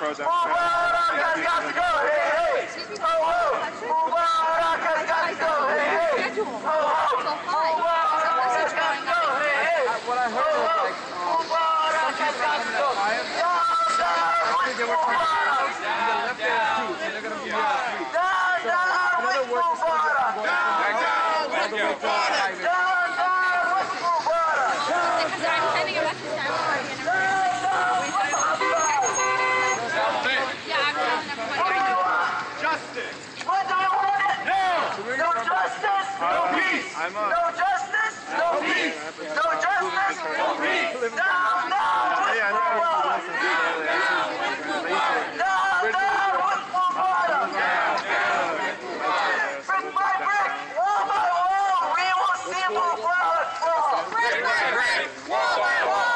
pros out. Mubarak has got to go. Hey, hey. Ho, ho. Mubarak has got to go. Hey, hey. Ho, ho. Mubarak has got to go. Hey, hey. What I heard was like, Mubarak has got to go. I think they were trying to the left hand too, so they're going to be three. Down with Mubarak. All the way to the highway. Down with Mubarak. Because I'm sending a message to everybody. Yeah, I'm telling everyone. Justice! What do we want it? No! No justice, no peace. I'm up. No justice, no peace. No justice, no peace. Down, down with Mubarak. Down, down with Mubarak. Brick by brick, wall by wall, we will see Mubarak fall. Brick by brick, wall by wall.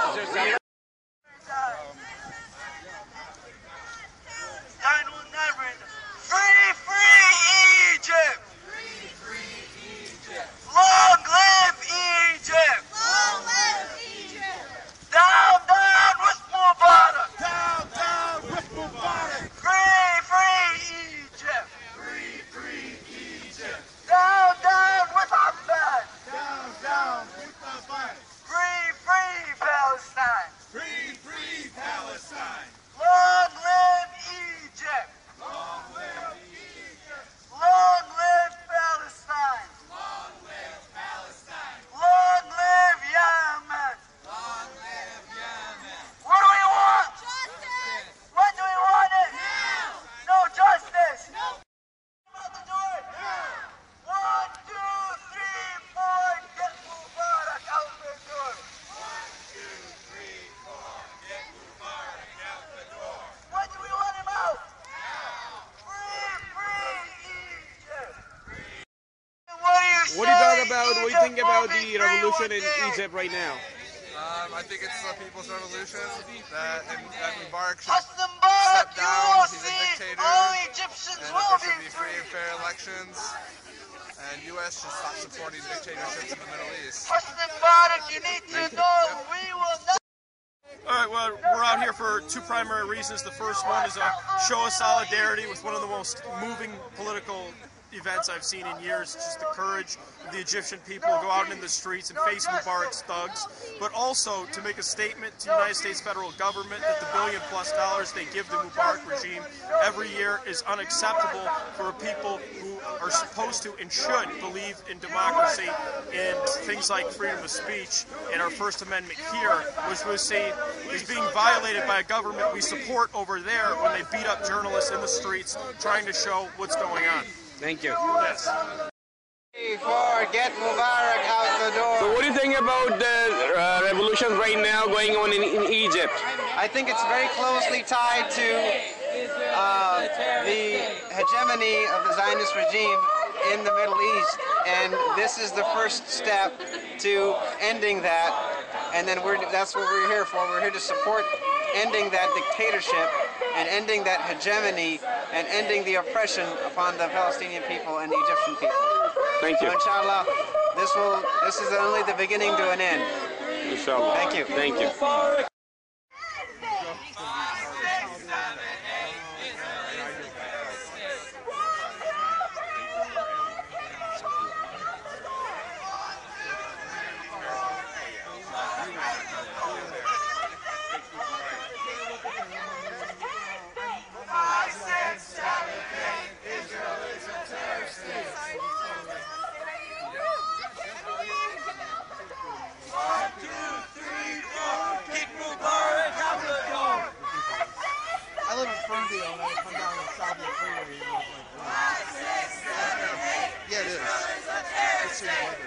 Time will never end. Free, free Egypt! Free, free Egypt! Long live Egypt! Long live Egypt! Down, down with Mubarak! Down, down with Mubarak! Free, free Egypt! Free, free Egypt! Down, down with Abbas! Down, down with Abbas! Free, free Palestine! Free, free Palestine! Long live Egypt! Long live Egypt! Long live Palestine! Long live Palestine! Long live Yemen! Long live Yemen! What do we want? Justice! When do we want it? Now! No justice! No! Out the door! Now! 1, 2, 3, 4, get Mubarak out the door! 1, 2, 3, 4, get Mubarak out the door! When do we want him out? Free, free Egypt! What do you talk about? What do you think about the revolution in Egypt right now? I think it's the people's revolution that Mubarak should Hosni Mubarak, step you down. will He's a see dictator, all Egyptians and will that there be should be free free. and fair elections. And U.S. should stop supporting dictatorships in the Middle East. Hosni Mubarak, you need to know we will not. All right, well, we're out here for two primary reasons. The first one is a show of solidarity with one of the most moving political events I've seen in years, just the courage of the Egyptian people to go out in the streets and face Mubarak's thugs, but also to make a statement to the United States federal government that the $1 billion+ they give the Mubarak regime every year is unacceptable for people who are supposed to and should believe in democracy and things like freedom of speech. And our First Amendment here, which we see is being violated by a government we support over there when they beat up journalists in the streets trying to show what's going on. Thank you. Yes. Get Mubarak out the door. So what do you think about the revolution right now going on in Egypt? I think it's very closely tied to the hegemony of the Zionist regime in the Middle East, and this is the first step to ending that. And then that's what we're here for. We're here to support ending that dictatorship and ending that hegemony and ending the oppression upon the Palestinian people and the Egyptian people. Thank you. So inshallah, this is only the beginning to an end. Inshallah. Thank you. Thank you. I live in Ferndale and I come down the South Freeway. Yeah, it is. It's